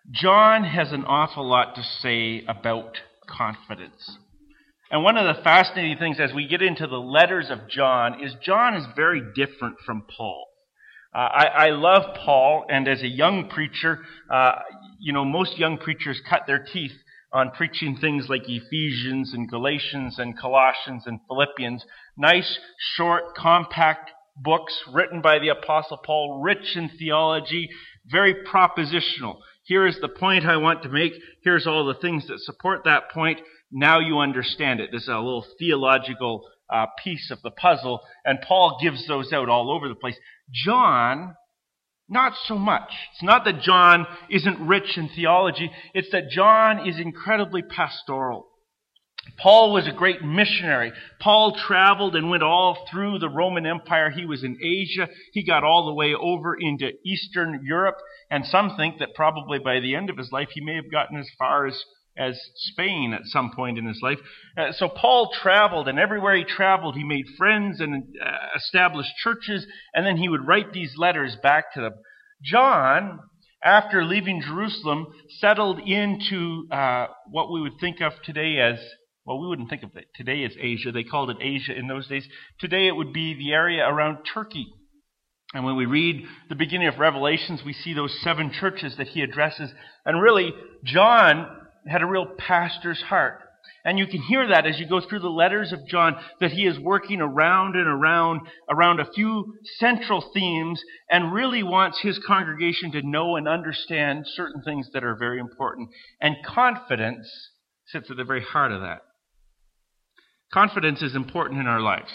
John has an awful lot to say about confidence. And one of the fascinating things as we get into the letters of John is very different from Paul. I love Paul, and as a young preacher, most young preachers cut their teeth on preaching things like Ephesians and Galatians and Colossians and Philippians. Nice, short, compact books written by the Apostle Paul, rich in theology, very propositional. Here is the point I want to make. Here's all the things that support that point. Now you understand it. This is a little theological piece of the puzzle, and Paul gives those out all over the place. John, not so much. It's not that John isn't rich in theology. It's that John is incredibly pastoral. Paul was a great missionary. Paul traveled and went all through the Roman Empire. He was in Asia. He got all the way over into Eastern Europe. And some think that probably by the end of his life, he may have gotten as far as Spain at some point in his life. So Paul traveled, and everywhere he traveled, he made friends and established churches, and then he would write these letters back to them. John, after leaving Jerusalem, settled into what we would think of today as, we wouldn't think of it today as Asia. They called it Asia in those days. Today it would be the area around Turkey. And when we read the beginning of Revelations, we see those 7 churches that he addresses. And really, John had a real pastor's heart. And you can hear that as you go through the letters of John, that he is working around and around a few central themes and really wants his congregation to know and understand certain things that are very important. And confidence sits at the very heart of that. Confidence is important in our lives.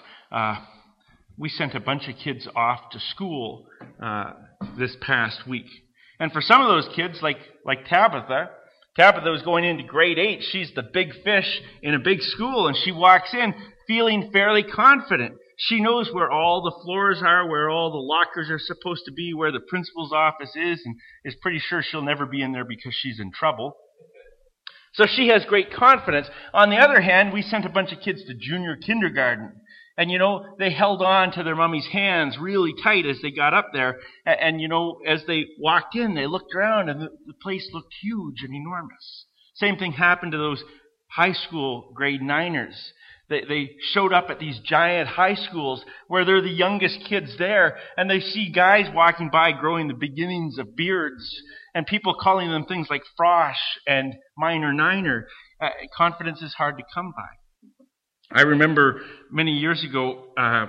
We sent a bunch of kids off to school this past week. And for some of those kids, like Tabitha was going into grade 8. She's the big fish in a big school, and she walks in feeling fairly confident. She knows where all the floors are, where all the lockers are supposed to be, where the principal's office is, and is pretty sure she'll never be in there because she's in trouble. So she has great confidence. On the other hand, we sent a bunch of kids to junior kindergarten. And, they held on to their mommy's hands really tight as they got up there. And, as they walked in, they looked around and the place looked huge and enormous. Same thing happened to those high school grade 9ers. They showed up at these giant high schools where they're the youngest kids there. And they see guys walking by growing the beginnings of beards and people calling them things like frosh and minor niner. Confidence is hard to come by. I remember many years ago, I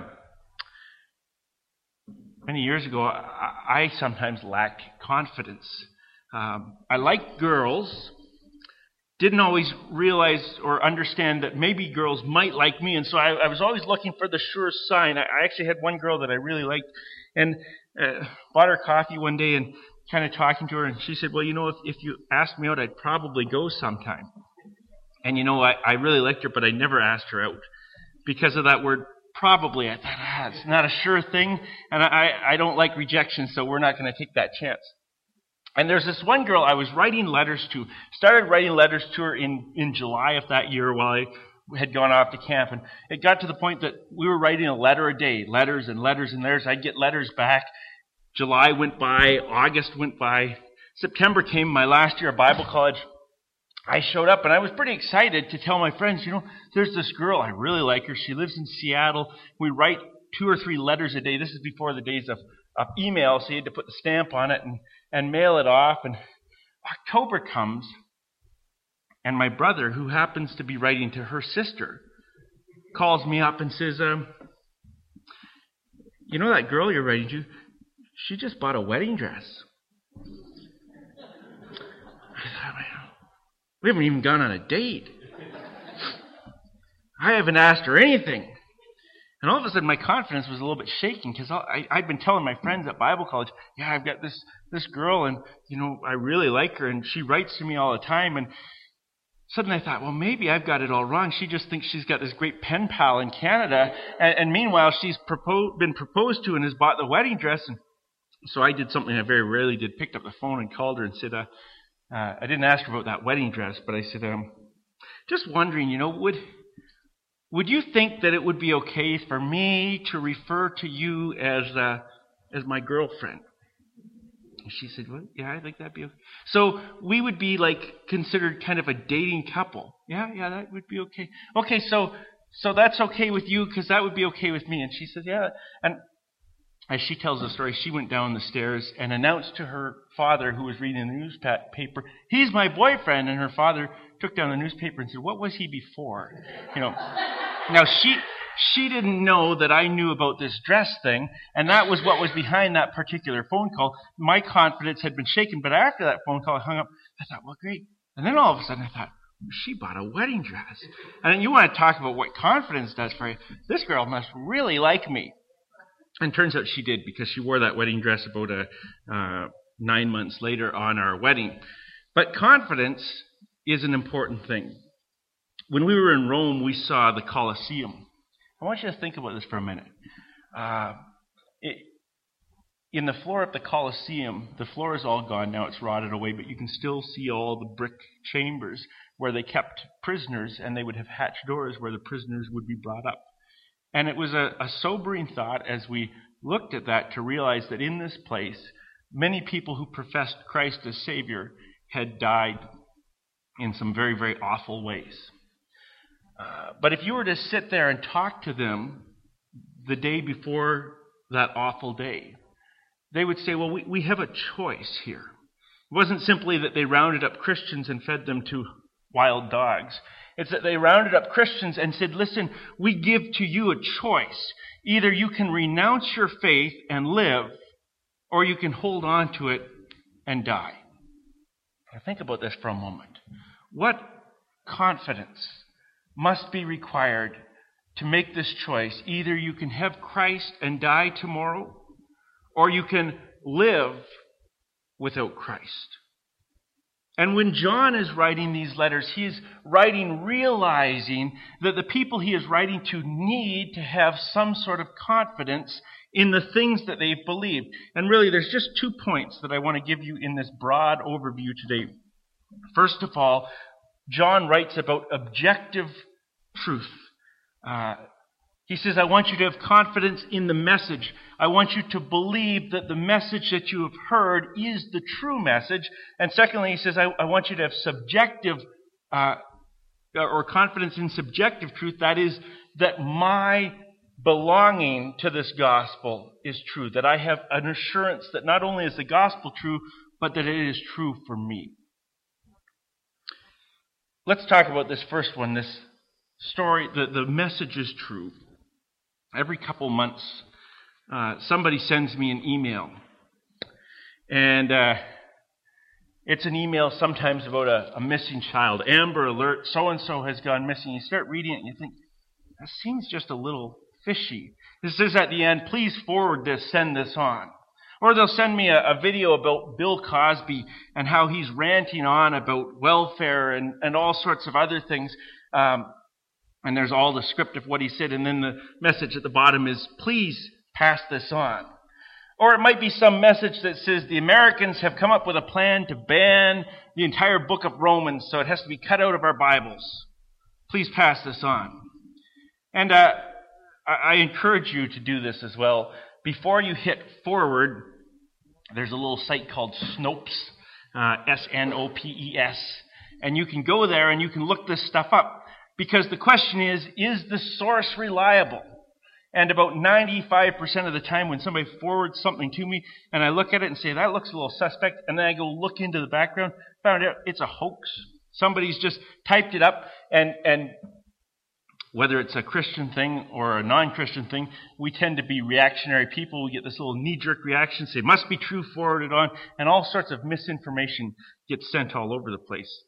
sometimes lacked confidence. I liked girls, didn't always realize or understand that maybe girls might like me, and so I was always looking for the sure sign. I actually had one girl that I really liked, and bought her coffee one day and kind of talking to her, and she said, well, if you asked me out, I'd probably go sometime. And I really liked her, but I never asked her out because of that word probably. I thought, it's not a sure thing, and I don't like rejection, so we're not going to take that chance. And there's this one girl I was started writing letters to her in July of that year while I had gone off to camp. And it got to the point that we were writing a letter a day, letters and letters and letters. I'd get letters back. July went by, August went by, September came, my last year of Bible college. I showed up and I was pretty excited to tell my friends, there's this girl, I really like her. She lives in Seattle. We write 2 or 3 letters a day. This is before the days of email, so you had to put the stamp on it and mail it off. And October comes, and my brother, who happens to be writing to her sister, calls me up and says, that girl you're writing to, she just bought a wedding dress. We haven't even gone on a date. I haven't asked her anything. And all of a sudden, my confidence was a little bit shaking because I'd been telling my friends at Bible college, I've got this girl, and, I really like her, and she writes to me all the time. And suddenly I thought, well, maybe I've got it all wrong. She just thinks she's got this great pen pal in Canada, and meanwhile, she's been proposed to and has bought the wedding dress. And so I did something I very rarely did, picked up the phone and called her and said, I didn't ask her about that wedding dress, but I said, just wondering, would you think that it would be okay for me to refer to you as my girlfriend? She said, well, yeah, I think that'd be okay. So we would be like considered kind of a dating couple. Yeah, that would be okay. Okay, so that's okay with you because that would be okay with me. And she said, yeah. And as she tells the story, she went down the stairs and announced to her father, who was reading the newspaper, he's my boyfriend. And her father took down the newspaper and said, what was he before? Now she didn't know that I knew about this dress thing, and that was what was behind that particular phone call. My confidence had been shaken, but after that phone call, I hung up. I thought, well, great. And then all of a sudden I thought, she bought a wedding dress. And you want to talk about what confidence does for you. This girl must really like me. And turns out she did, because she wore that wedding dress about 9 months later on our wedding. But confidence is an important thing. When we were in Rome, we saw the Colosseum. I want you to think about this for a minute. In the floor of the Colosseum, the floor is all gone now, it's rotted away, but you can still see all the brick chambers where they kept prisoners, and they would have hatched doors where the prisoners would be brought up. And it was a sobering thought as we looked at that to realize that in this place, many people who professed Christ as Savior had died in some very, very awful ways. But if you were to sit there and talk to them the day before that awful day, they would say, well, we have a choice here. It wasn't simply that they rounded up Christians and fed them to wild dogs. It's that they rounded up Christians and said, listen, we give to you a choice. Either you can renounce your faith and live, or you can hold on to it and die. Now think about this for a moment. What confidence must be required to make this choice? Either you can have Christ and die tomorrow, or you can live without Christ. And when John is writing these letters, he is writing realizing that the people he is writing to need to have some sort of confidence in the things that they've believed. And really, there's just 2 points that I want to give you in this broad overview today. First of all, John writes about objective truth. He says, I want you to have confidence in the message. I want you to believe that the message that you have heard is the true message. And secondly, he says, I want you to have subjective or confidence in subjective truth. That is, that my belonging to this gospel is true. That I have an assurance that not only is the gospel true, but that it is true for me. Let's talk about this first one, this story. The message is true. Every couple months, somebody sends me an email. And it's an email sometimes about a missing child. Amber Alert, so-and-so has gone missing. You start reading it and you think, that seems just a little fishy. It says at the end, please forward this, send this on. Or they'll send me a video about Bill Cosby and how he's ranting on about welfare and all sorts of other things. And there's all the script of what he said, and then the message at the bottom is, please pass this on. Or it might be some message that says, the Americans have come up with a plan to ban the entire book of Romans, so it has to be cut out of our Bibles. Please pass this on. And I encourage you to do this as well. Before you hit forward, there's a little site called Snopes, S-N-O-P-E-S, and you can go there and you can look this stuff up. Because the question is the source reliable? And about 95% of the time when somebody forwards something to me and I look at it and say, that looks a little suspect, and then I go look into the background, found out it's a hoax. Somebody's just typed it up, and whether it's a Christian thing or a non-Christian thing, we tend to be reactionary people. We get this little knee-jerk reaction, say, must be true, forwarded on, and all sorts of misinformation gets sent all over the place.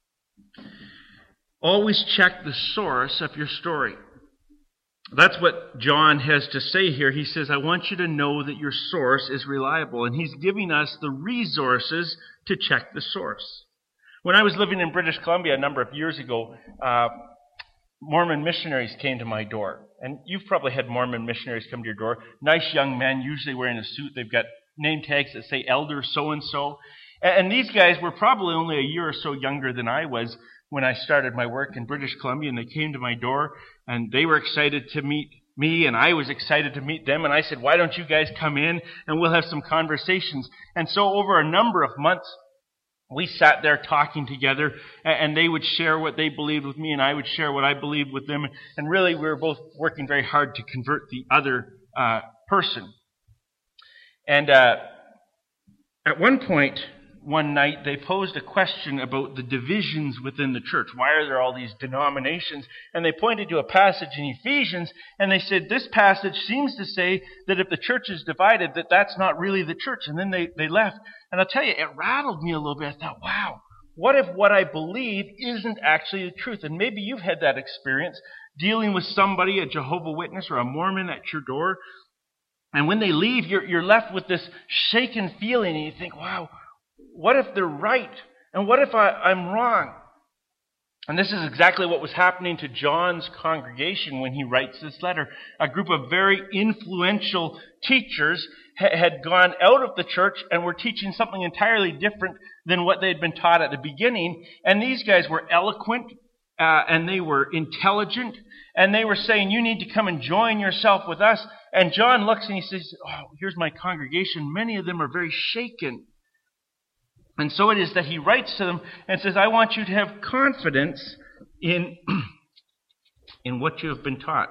Always check the source of your story. That's what John has to say here. He says, I want you to know that your source is reliable. And he's giving us the resources to check the source. When I was living in British Columbia a number of years ago, Mormon missionaries came to my door. And you've probably had Mormon missionaries come to your door. Nice young men, usually wearing a suit. They've got name tags that say Elder so-and-so. And these guys were probably only a year or so younger than I was when I started my work in British Columbia, and they came to my door, and they were excited to meet me, and I was excited to meet them, and I said, why don't you guys come in and we'll have some conversations. And so over a number of months, we sat there talking together, and they would share what they believed with me, and I would share what I believed with them. And really, we were both working very hard to convert the other person. And at one point, one night, they posed a question about the divisions within the church. Why are there all these denominations? And they pointed to a passage in Ephesians, and they said, this passage seems to say that if the church is divided, that's not really the church. And then they left. And I'll tell you, it rattled me a little bit. I thought, wow, what if what I believe isn't actually the truth? And maybe you've had that experience dealing with somebody, a Jehovah's Witness or a Mormon at your door. And when they leave, you're left with this shaken feeling, and you think, wow, what if they're right? And what if I'm wrong? And this is exactly what was happening to John's congregation when he writes this letter. A group of very influential teachers had gone out of the church and were teaching something entirely different than what they'd been taught at the beginning. And these guys were eloquent, and they were intelligent, and they were saying, you need to come and join yourself with us. And John looks and he says, oh, here's my congregation. Many of them are very shaken. And so it is that he writes to them and says, I want you to have confidence in what you have been taught.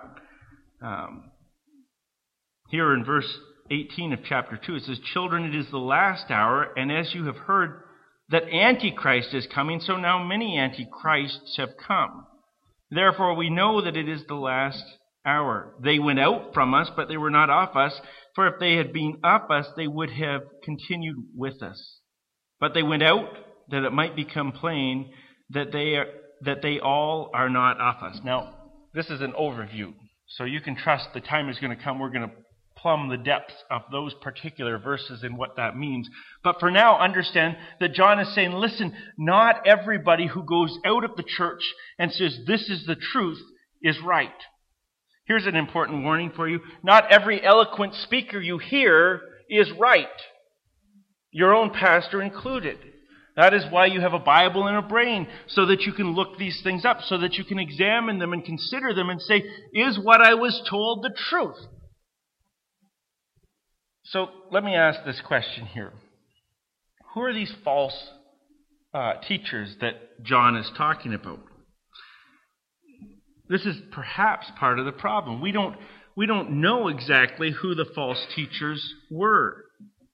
Here in verse 18 of chapter 2, it says, children, it is the last hour, and as you have heard that Antichrist is coming, so now many Antichrists have come. Therefore we know that it is the last hour. They went out from us, but they were not of us, for if they had been of us, they would have continued with us. But they went out that it might become plain that they all are not of us. Now, this is an overview, so you can trust the time is going to come. We're going to plumb the depths of those particular verses and what that means. But for now, understand that John is saying, listen, not everybody who goes out of the church and says this is the truth is right. Here's an important warning for you. Not every eloquent speaker you hear is right. Your own pastor included. That is why you have a Bible and a brain, so that you can look these things up, so that you can examine them and consider them and say, is what I was told the truth? So let me ask this question here. Who are these false teachers that John is talking about? This is perhaps part of the problem. We don't know exactly who the false teachers were.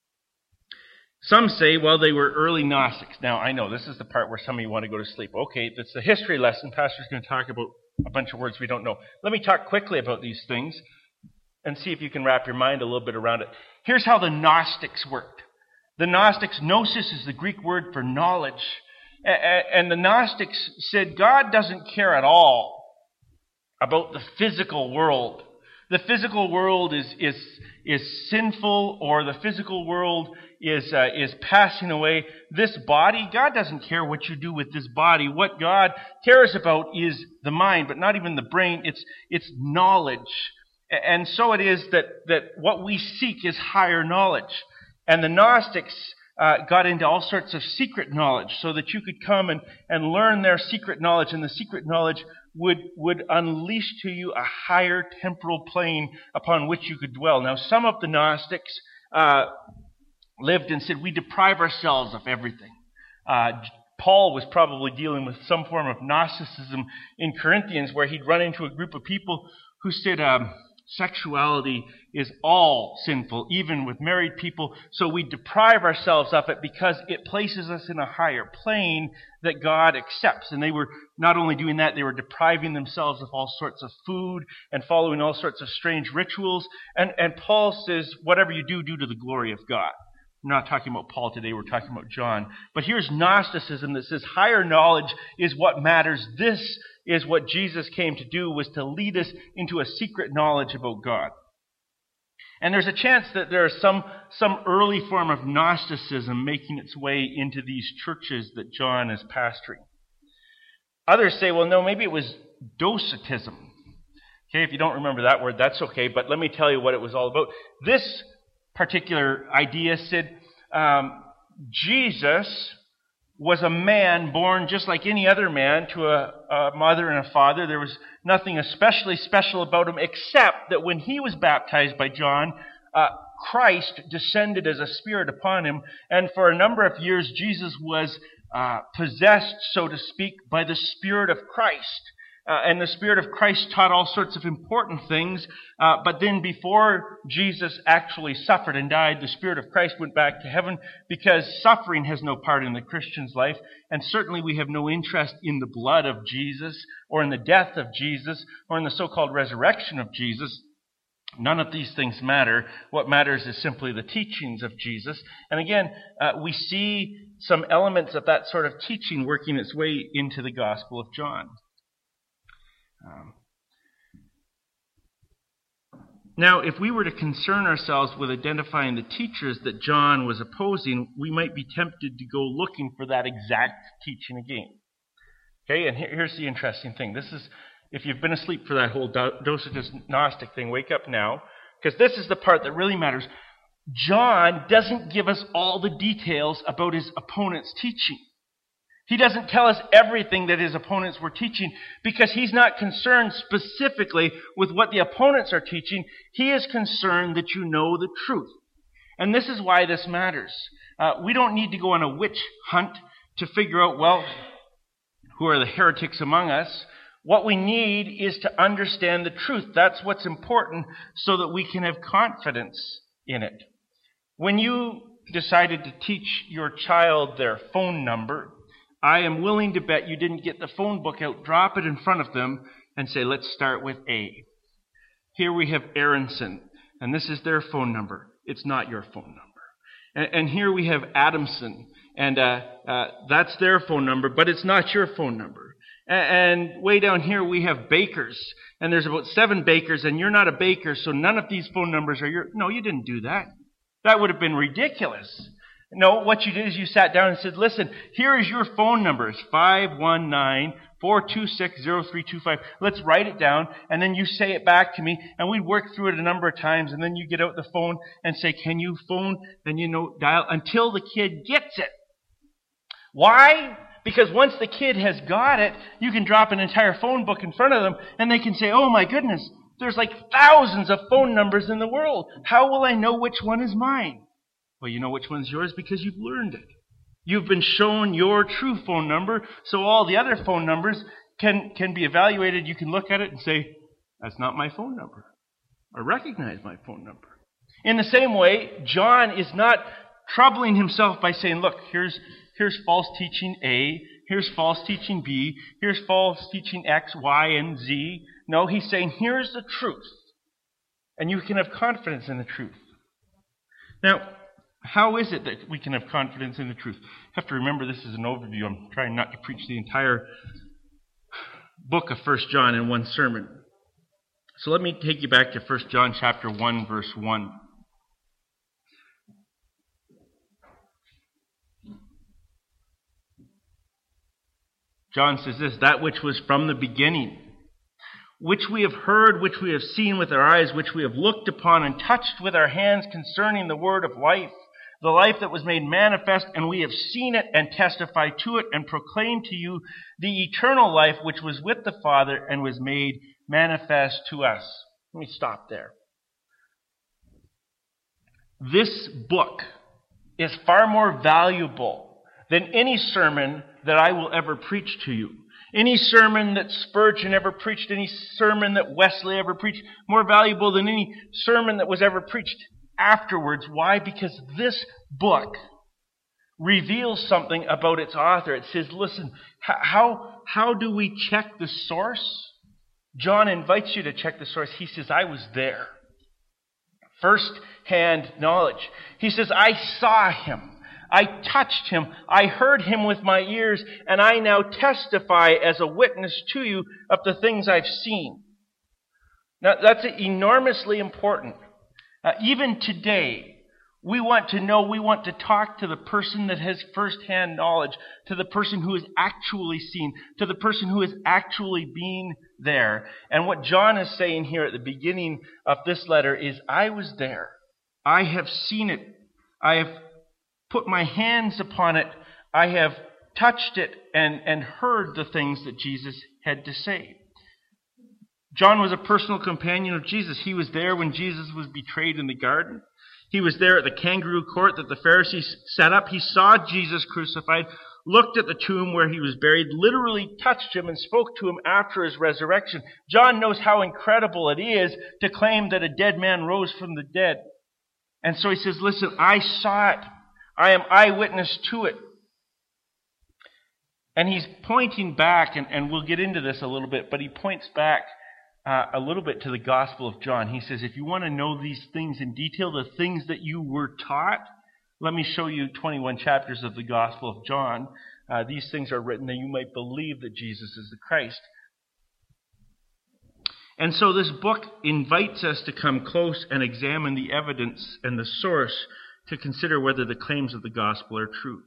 Some say, well, they were early Gnostics. Now, I know this is the part where some of you want to go to sleep. Okay, that's the history lesson. Pastor's going to talk about a bunch of words we don't know. Let me talk quickly about these things and see if you can wrap your mind a little bit around it. Here's how the Gnostics worked. The Gnostics, gnosis is the Greek word for knowledge. And the Gnostics said God doesn't care at all about the physical world. The physical world is sinful, or the physical world is passing away. This body, God doesn't care what you do with this body. What God cares about is the mind, but not even the brain. It's knowledge. And so it is that what we seek is higher knowledge. And the Gnostics got into all sorts of secret knowledge so that you could come and learn their secret knowledge, and the secret knowledge would unleash to you a higher temporal plane upon which you could dwell. Now, some of the Gnostics lived and said, we deprive ourselves of everything. Paul was probably dealing with some form of Gnosticism in Corinthians, where he'd run into a group of people who said, sexuality is all sinful, even with married people, so we deprive ourselves of it because it places us in a higher plane that God accepts. And they were not only doing that, they were depriving themselves of all sorts of food and following all sorts of strange rituals. And Paul says, whatever you do, do to the glory of God. We're not talking about Paul today, we're talking about John. But here's Gnosticism that says higher knowledge is what matters. This is what Jesus came to do, was to lead us into a secret knowledge about God. And there's a chance that there is some early form of Gnosticism making its way into these churches that John is pastoring. Others say, well, no, maybe it was Docetism. Okay, if you don't remember that word, that's okay, but let me tell you what it was all about. This particular idea said Jesus was a man born just like any other man to a mother and a father. There was nothing especially special about him, except that when he was baptized by John, Christ descended as a spirit upon him, and for a number of years Jesus was possessed, so to speak, by the Spirit of Christ. And the Spirit of Christ taught all sorts of important things, but then before Jesus actually suffered and died, the Spirit of Christ went back to heaven, because suffering has no part in the Christian's life, and certainly we have no interest in the blood of Jesus, or in the death of Jesus, or in the so-called resurrection of Jesus. None of these things matter. What matters is simply the teachings of Jesus. And again, we see some elements of that sort of teaching working its way into the Gospel of John. Now, if we were to concern ourselves with identifying the teachers that John was opposing, we might be tempted to go looking for that exact teaching again. Okay, and here's the interesting thing. This is, if you've been asleep for that whole Docetist Gnostic thing, wake up now, because this is the part that really matters. John doesn't give us all the details about his opponent's teaching. He doesn't tell us everything that his opponents were teaching, because he's not concerned specifically with what the opponents are teaching. He is concerned that you know the truth. And this is why this matters. We don't need to go on a witch hunt to figure out, well, who are the heretics among us. What we need is to understand the truth. That's what's important, so that we can have confidence in it. When you decided to teach your child their phone number, I am willing to bet you didn't get the phone book out, drop it in front of them, and say, let's start with A. Here we have Aronson, and this is their phone number. It's not your phone number. And here we have Adamson, and that's their phone number, but it's not your phone number. And way down here we have bakers, and there's about 7 bakers, and you're not a baker, so none of these phone numbers are your... No, you didn't do that. That would have been ridiculous. No, what you did is you sat down and said, listen, here is your phone number. It's 519-426-0325. Let's write it down, and then you say it back to me, and we work through it a number of times, and then you get out the phone and say, can you phone? Then dial until the kid gets it. Why? Because once the kid has got it, you can drop an entire phone book in front of them, and they can say, oh my goodness, there's like thousands of phone numbers in the world. How will I know which one is mine? Well, you know which one's yours because you've learned it. You've been shown your true phone number, so all the other phone numbers can be evaluated. You can look at it and say, that's not my phone number. I recognize my phone number. In the same way, John is not troubling himself by saying, look, here's false teaching A, here's false teaching B, here's false teaching X, Y, and Z. No, he's saying, here's the truth. And you can have confidence in the truth. Now, how is it that we can have confidence in the truth? You have to remember this is an overview. I'm trying not to preach the entire book of 1 John in one sermon. So let me take you back to 1 John chapter 1, verse 1. John says this, that which was from the beginning, which we have heard, which we have seen with our eyes, which we have looked upon and touched with our hands concerning the word of life, the life that was made manifest, and we have seen it and testify to it and proclaim to you the eternal life which was with the Father and was made manifest to us. Let me stop there. This book is far more valuable than any sermon that I will ever preach to you. Any sermon that Spurgeon ever preached, any sermon that Wesley ever preached, more valuable than any sermon that was ever preached afterwards. Why? Because this book reveals something about its author. It says, listen, how do we check the source? John invites you to check the source. He says, I was there. First-hand knowledge. He says, I saw him. I touched him. I heard him with my ears, and I now testify as a witness to you of the things I've seen. Now, that's enormously important. Even today, we want to know, we want to talk to the person that has first-hand knowledge, to the person who has actually seen, to the person who has actually been there. And what John is saying here at the beginning of this letter is, I was there. I have seen it. I have put my hands upon it. I have touched it and heard the things that Jesus had to say. John was a personal companion of Jesus. He was there when Jesus was betrayed in the garden. He was there at the kangaroo court that the Pharisees set up. He saw Jesus crucified, looked at the tomb where he was buried, literally touched him and spoke to him after his resurrection. John knows how incredible it is to claim that a dead man rose from the dead. And so he says, listen, I saw it. I am eyewitness to it. And he's pointing back, and we'll get into this a little bit, but he points back a little bit to the Gospel of John. He says, if you want to know these things in detail, the things that you were taught, let me show you 21 chapters of the Gospel of John. These things are written that you might believe that Jesus is the Christ. And so this book invites us to come close and examine the evidence and the source to consider whether the claims of the Gospel are true.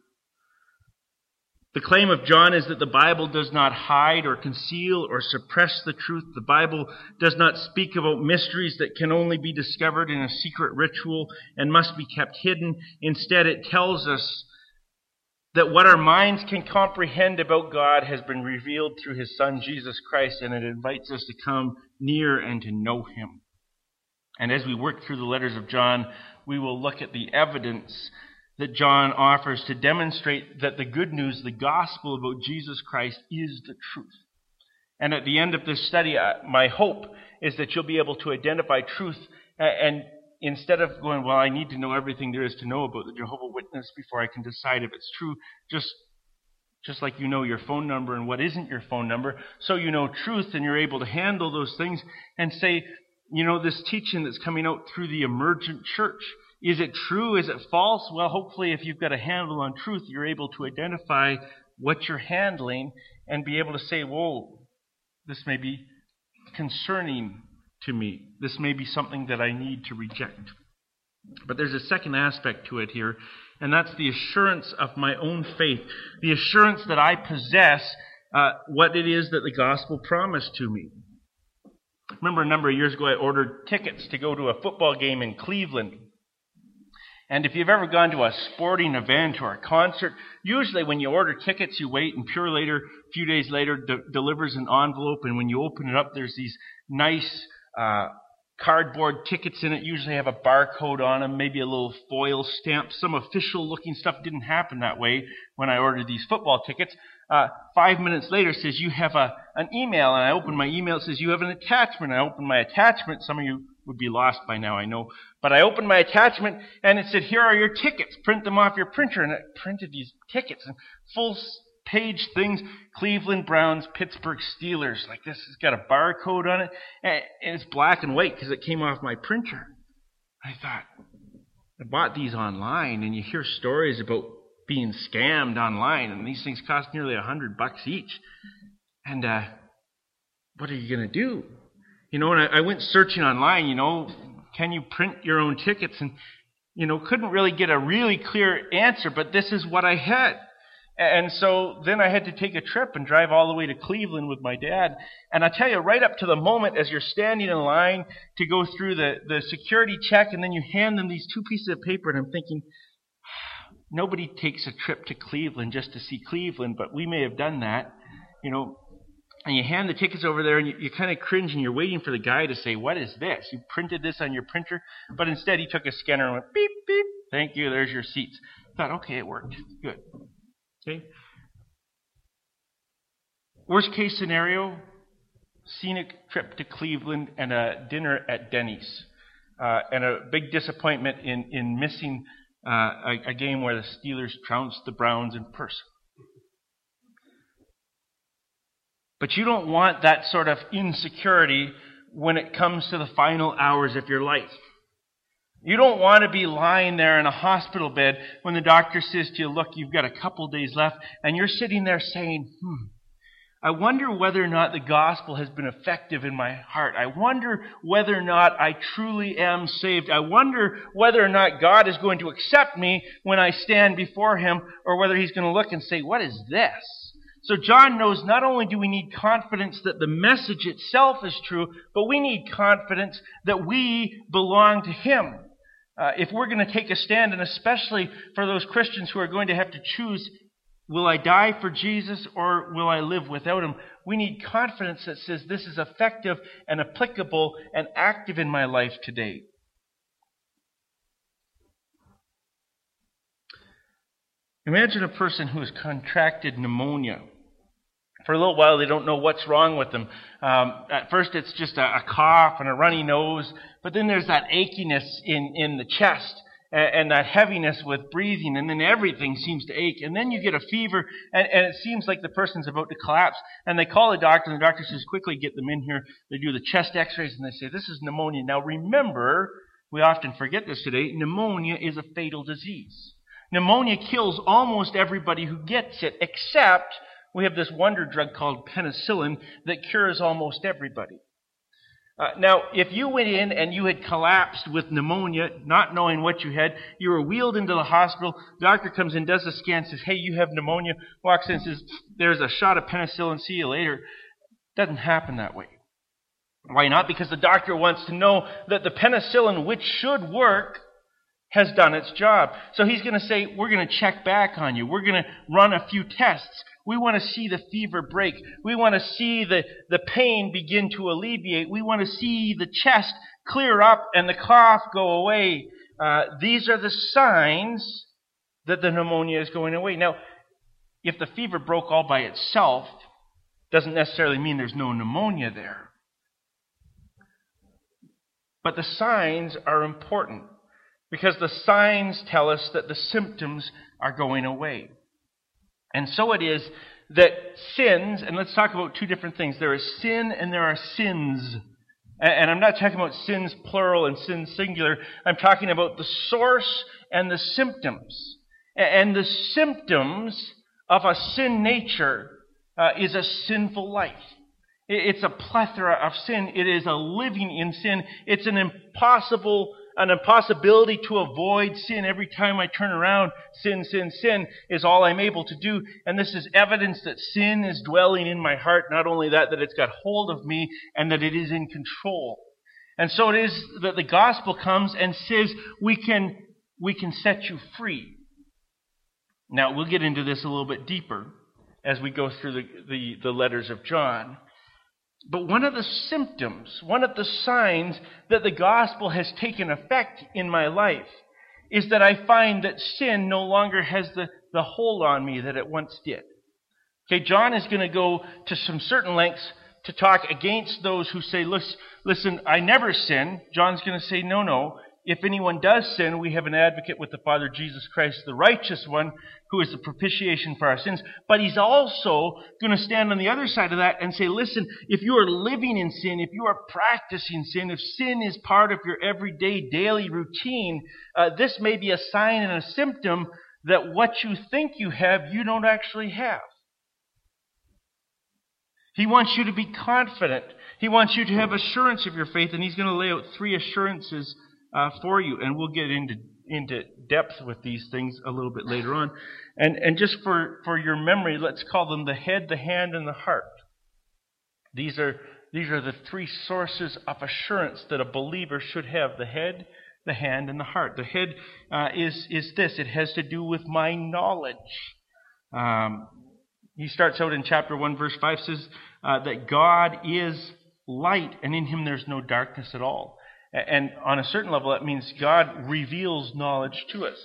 The claim of John is that the Bible does not hide or conceal or suppress the truth. The Bible does not speak about mysteries that can only be discovered in a secret ritual and must be kept hidden. Instead, it tells us that what our minds can comprehend about God has been revealed through His Son, Jesus Christ, and it invites us to come near and to know Him. And as we work through the letters of John, we will look at the evidence that John offers to demonstrate that the good news, the gospel about Jesus Christ, is the truth. And at the end of this study, my hope is that you'll be able to identify truth, and instead of going, well, I need to know everything there is to know about the Jehovah's Witness before I can decide if it's true, just like you know your phone number and what isn't your phone number, so you know truth and you're able to handle those things and say, you know, this teaching that's coming out through the emergent church, is it true? Is it false? Well, hopefully if you've got a handle on truth, you're able to identify what you're handling and be able to say, whoa, this may be concerning to me. This may be something that I need to reject. But there's a second aspect to it here, and that's the assurance of my own faith, the assurance that I possess what it is that the gospel promised to me. I remember a number of years ago I ordered tickets to go to a football game in Cleveland. And if you've ever gone to a sporting event or a concert, usually when you order tickets, you wait, and Purolator, a few days later, delivers an envelope, and when you open it up, there's these nice cardboard tickets in it, usually have a barcode on them, maybe a little foil stamp. Some official-looking stuff didn't happen that way when I ordered these football tickets. 5 minutes later, it says, you have an email, and I open my email, it says, you have an attachment. I open my attachment. Some of you would be lost by now, I know. But I opened my attachment, and it said, here are your tickets. Print them off your printer. And it printed these tickets and full-page things. Cleveland Browns, Pittsburgh Steelers. Like this, it's got a barcode on it. And it's black and white because it came off my printer. I thought, I bought these online, and you hear stories about being scammed online, and these things cost nearly $100 each. And what are you going to do? You know, and I went searching online, you know, can you print your own tickets? And, you know, couldn't really get a really clear answer, but this is what I had. And so then I had to take a trip and drive all the way to Cleveland with my dad. And I tell you, right up to the moment as you're standing in line to go through the security check, and then you hand them these two pieces of paper, and I'm thinking, nobody takes a trip to Cleveland just to see Cleveland, but we may have done that, you know. And you hand the tickets over there, and you kind of cringe, and you're waiting for the guy to say, what is this? You printed this on your printer? But instead, he took a scanner and went, beep, beep, thank you, there's your seats. I thought, okay, it worked. Good. Okay. Worst case scenario, scenic trip to Cleveland and a dinner at Denny's. And a big disappointment in missing a game where the Steelers trounced the Browns in person. But you don't want that sort of insecurity when it comes to the final hours of your life. You don't want to be lying there in a hospital bed when the doctor says to you, look, you've got a couple days left, and you're sitting there saying, I wonder whether or not the gospel has been effective in my heart. I wonder whether or not I truly am saved. I wonder whether or not God is going to accept me when I stand before Him, or whether He's going to look and say, what is this? So John knows not only do we need confidence that the message itself is true, but we need confidence that we belong to Him. If we're going to take a stand, and especially for those Christians who are going to have to choose Will I die for Jesus or will I live without him? We need confidence that says this is effective and applicable and active in my life today. Imagine a person who has contracted pneumonia. For a little while, they don't know what's wrong with them. At first, it's just a cough and a runny nose, but then there's that achiness in the chest and that heaviness with breathing, and then everything seems to ache. And then you get a fever, and it seems like the person's about to collapse. And they call the doctor, and the doctor says, quickly get them in here. They do the chest x-rays, and they say, this is pneumonia. Now remember, we often forget this today, pneumonia is a fatal disease. Pneumonia kills almost everybody who gets it, except we have this wonder drug called penicillin that cures almost everybody. Now, if you went in and you had collapsed with pneumonia, not knowing what you had, you were wheeled into the hospital, the doctor comes in, does a scan, says, hey, you have pneumonia, walks in and says, there's a shot of penicillin, see you later. It doesn't happen that way. Why not? Because the doctor wants to know that the penicillin, which should work, has done its job. So he's going to say, we're going to check back on you. We're going to run a few tests. We want to see the fever break. We want to see the pain begin to alleviate. We want to see the chest clear up and the cough go away. These are the signs that the pneumonia is going away. Now, if the fever broke all by itself, doesn't necessarily mean there's no pneumonia there. But the signs are important, because the signs tell us that the symptoms are going away. And so it is that sins, and let's talk about two different things. There is sin and there are sins. And I'm not talking about sins plural and sins singular. I'm talking about the source and the symptoms. And the symptoms of a sin nature is a sinful life. It's a plethora of sin. It is a living in sin. It's an impossibility to avoid sin. Every time I turn around, sin is all I'm able to do. And this is evidence that sin is dwelling in my heart. Not only that it's got hold of me and that it is in control. And so it is that the gospel comes and says, we can set you free. Now, we'll get into this a little bit deeper as we go through the letters of John. But one of the symptoms, one of the signs that the gospel has taken effect in my life is that I find that sin no longer has the hold on me that it once did. Okay, John is going to go to some certain lengths to talk against those who say, listen, I never sin. John's going to say, no. If anyone does sin, we have an advocate with the Father, Jesus Christ, the righteous one, who is the propitiation for our sins. But he's also going to stand on the other side of that and say, listen, if you are living in sin, if you are practicing sin, if sin is part of your everyday, daily routine, this may be a sign and a symptom that what you think you have, you don't actually have. He wants you to be confident. He wants you to have assurance of your faith, and he's going to lay out 3 assurances for you, and we'll get into depth with these things a little bit later on. And just for your memory, let's call them the head, the hand, and the heart. These are the 3 sources of assurance that a believer should have: the head, the hand, and the heart. The head is this. It has to do with my knowledge. He starts out in chapter 1, verse 5, says that God is light, and in him there's no darkness at all. And on a certain level, that means God reveals knowledge to us.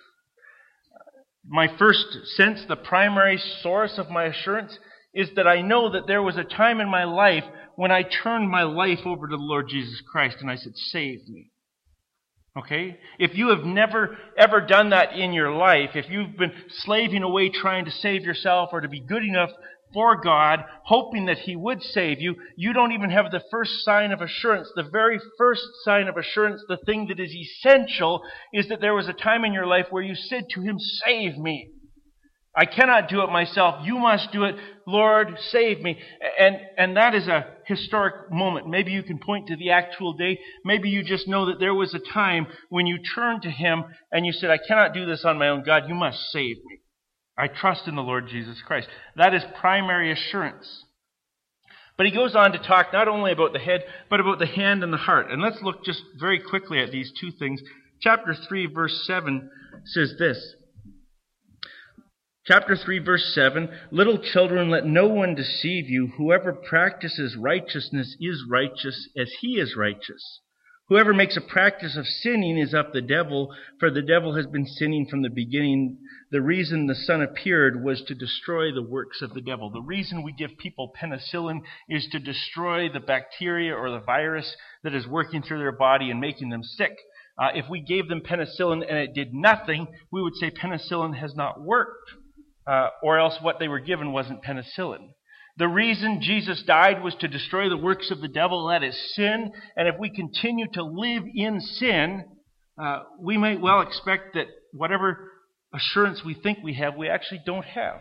My first sense, the primary source of my assurance, is that I know that there was a time in my life when I turned my life over to the Lord Jesus Christ and I said, save me. Okay? If you have never, ever done that in your life, if you've been slaving away trying to save yourself or to be good enough for God, hoping that he would save you, you don't even have the first sign of assurance. The very first sign of assurance, the thing that is essential, is that there was a time in your life where you said to him, save me. I cannot do it myself. You must do it. Lord, save me. And that is a historic moment. Maybe you can point to the actual day. Maybe you just know that there was a time when you turned to him and you said, I cannot do this on my own. God, you must save me. I trust in the Lord Jesus Christ. That is primary assurance. But he goes on to talk not only about the head, but about the hand and the heart. And let's look just very quickly at these 2 things. Chapter 3, verse 7 says this: Chapter 3, verse 7, little children, let no one deceive you. Whoever practices righteousness is righteous as he is righteous. Whoever makes a practice of sinning is of the devil, for the devil has been sinning from the beginning. The reason the Son appeared was to destroy the works of the devil. The reason we give people penicillin is to destroy the bacteria or the virus that is working through their body and making them sick. If we gave them penicillin and it did nothing, we would say penicillin has not worked, or else what they were given wasn't penicillin. The reason Jesus died was to destroy the works of the devil, that is sin. And if we continue to live in sin, we might well expect that whatever assurance we think we have, we actually don't have.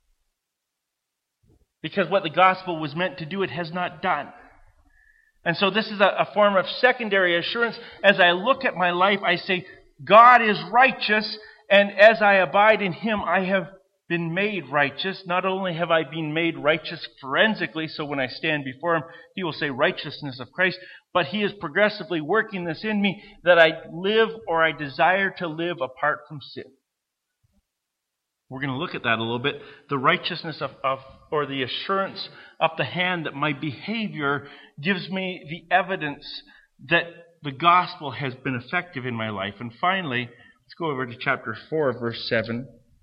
Because what the gospel was meant to do, it has not done. And so this is a form of secondary assurance. As I look at my life, I say, God is righteous, and as I abide in Him, I have been made righteous. Not only have I been made righteous forensically, so when I stand before Him, He will say righteousness of Christ, but He is progressively working this in me that I live or I desire to live apart from sin. We're going to look at that a little bit. The righteousness of or the assurance of the hand that my behavior gives me the evidence that the gospel has been effective in my life. And finally, let's go over to chapter 4, verse 7.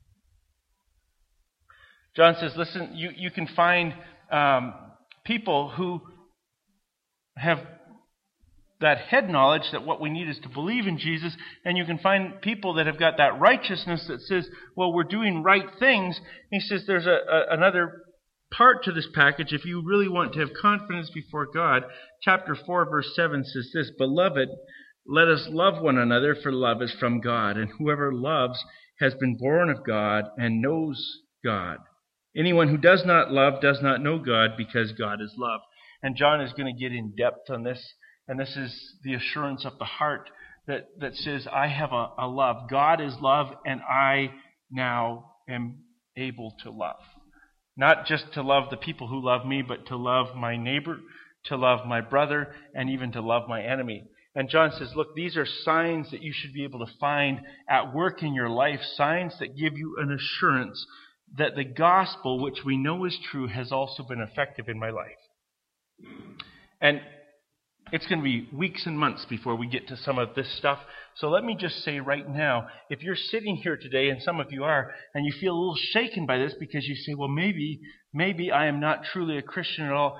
John says, listen, you can find people who have that head knowledge that what we need is to believe in Jesus, and you can find people that have got that righteousness that says, well, we're doing right things. He says there's another part to this package. If you really want to have confidence before God, chapter 4, verse 7 says this, Beloved, let us love one another, for love is from God, and whoever loves has been born of God and knows God. Anyone who does not love does not know God, because God is love. And John is going to get in depth on this. And this is the assurance of the heart that says, I have a love. God is love, and I now am able to love. Not just to love the people who love me, but to love my neighbor, to love my brother, and even to love my enemy. And John says, look, these are signs that you should be able to find at work in your life, signs that give you an assurance that the gospel, which we know is true, has also been effective in my life. And it's going to be weeks and months before we get to some of this stuff. So let me just say right now, if you're sitting here today, and some of you are, and you feel a little shaken by this because you say, well, maybe I am not truly a Christian at all.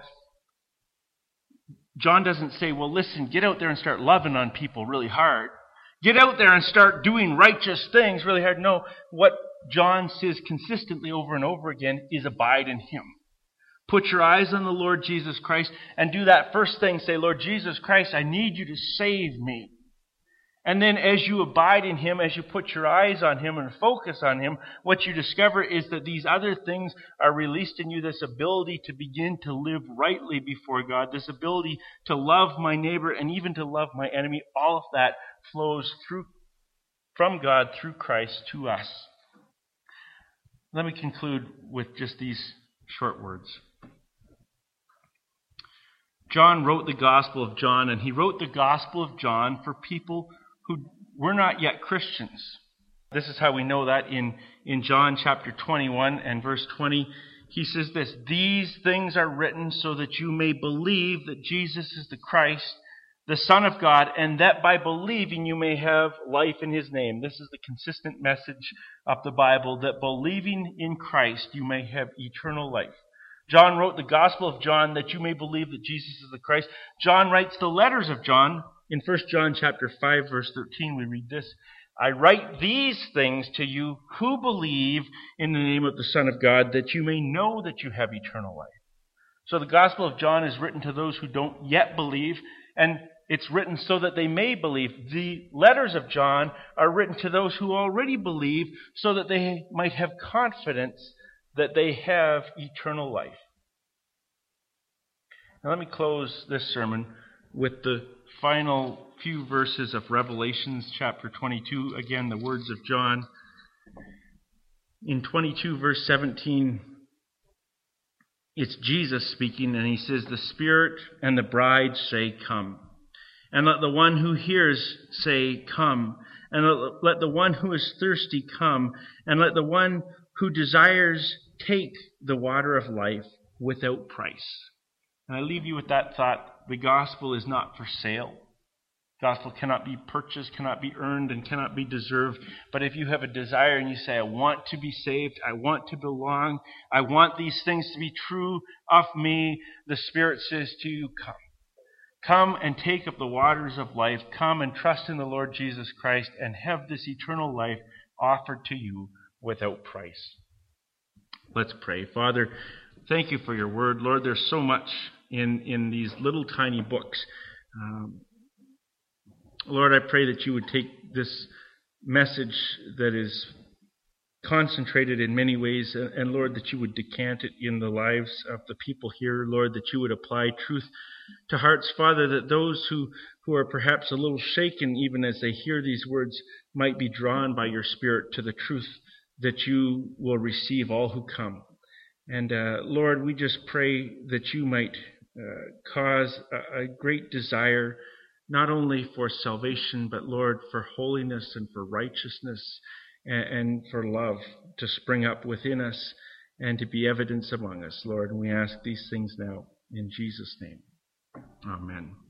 John doesn't say, well, listen, get out there and start loving on people really hard. Get out there and start doing righteous things really hard. No, what John says consistently over and over again is abide in Him. Put your eyes on the Lord Jesus Christ and do that first thing. Say, Lord Jesus Christ, I need you to save me. And then as you abide in Him, as you put your eyes on Him and focus on Him, what you discover is that these other things are released in you, this ability to begin to live rightly before God, this ability to love my neighbor and even to love my enemy. All of that flows from God through Christ to us. Let me conclude with just these short words. John wrote the Gospel of John, and he wrote the Gospel of John for people who were not yet Christians. This is how we know that in John chapter 21 and verse 20. He says this, These things are written so that you may believe that Jesus is the Christ, the Son of God, and that by believing you may have life in His name. This is the consistent message of the Bible, that believing in Christ you may have eternal life. John wrote the Gospel of John that you may believe that Jesus is the Christ. John writes the letters of John. In 1 John chapter 5, verse 13, we read this, I write these things to you who believe in the name of the Son of God, that you may know that you have eternal life. So the Gospel of John is written to those who don't yet believe, and it's written so that they may believe. The letters of John are written to those who already believe, so that they might have confidence that they have eternal life. Now let me close this sermon with the final few verses of Revelations chapter 22. Again, the words of John. In 22 verse 17, it's Jesus speaking, and he says, The Spirit and the bride say, Come. And let the one who hears say, Come. And let the one who is thirsty come. And let the one who desires take the water of life without price. And I leave you with that thought. The gospel is not for sale. The gospel cannot be purchased, cannot be earned, and cannot be deserved. But if you have a desire and you say, I want to be saved, I want to belong, I want these things to be true of me, the Spirit says to you, come. Come and take up the waters of life. Come and trust in the Lord Jesus Christ and have this eternal life offered to you without price. Let's pray. Father, thank you for your word. Lord, there's so much in these little tiny books. Lord, I pray that you would take this message that is concentrated in many ways, and Lord, that you would decant it in the lives of the people here. Lord, that you would apply truth to hearts, Father, that those who are perhaps a little shaken even as they hear these words might be drawn by your Spirit to the truth that you will receive all who come. And Lord, we just pray that you might cause a great desire, not only for salvation, but Lord, for holiness and for righteousness and for love to spring up within us and to be evidence among us, Lord. And we ask these things now in Jesus' name. Amen.